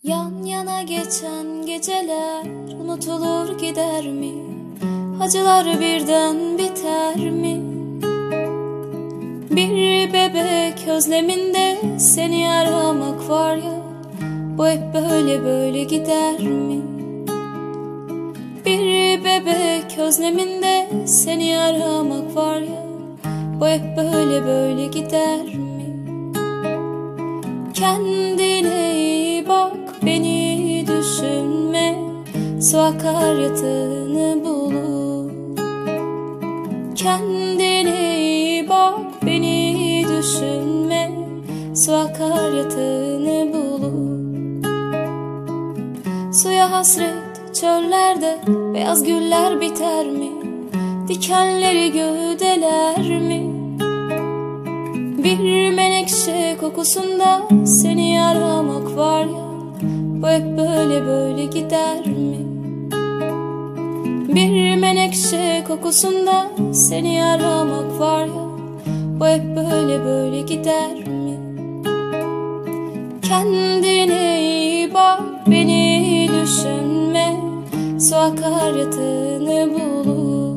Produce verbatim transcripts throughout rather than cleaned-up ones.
Yan yana geçen geceler unutulur gider mi? Acılar birden biter mi? Bir bebek özleminde seni aramak var ya, bu hep böyle böyle gider mi? Bir bebek özleminde seni aramak var ya, bu hep böyle böyle gider mi? Kendine iyi bak, beni düşünme, su akar yatağını bulur. Kendine iyi bak, beni düşünme, su akar yatağını bulur. Suya hasret çöllerde beyaz güller biter mi? Dikenleri gövdeler mi? Bir menekşe kokusunda seni aramak var ya, bu hep böyle böyle gider mi? Bir menekşe kokusunda seni aramak var ya, bu hep böyle böyle gider mi? Kendine iyi bak, beni düşünme, su akar yatağını bulur.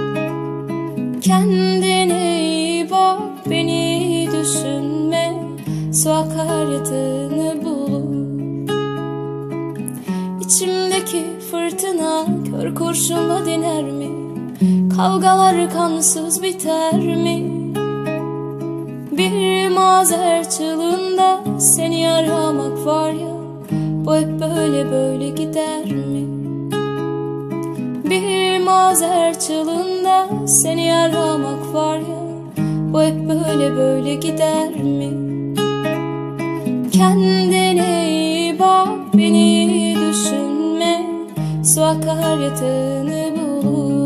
Kendine iyi bak, beni düşünme, su akar yatağını bulur. İçimdeki fırtına kör kurşunla diner mi? Kavgalar kansız biter mi? Bir mazer çığlığında seni aramak var ya, bu hep böyle böyle gider mi? Bir mazer çığlığında seni aramak var ya, bu hep böyle böyle gider mi? Kendine iyi bak, beni düşünme, su akar yatağını bulur.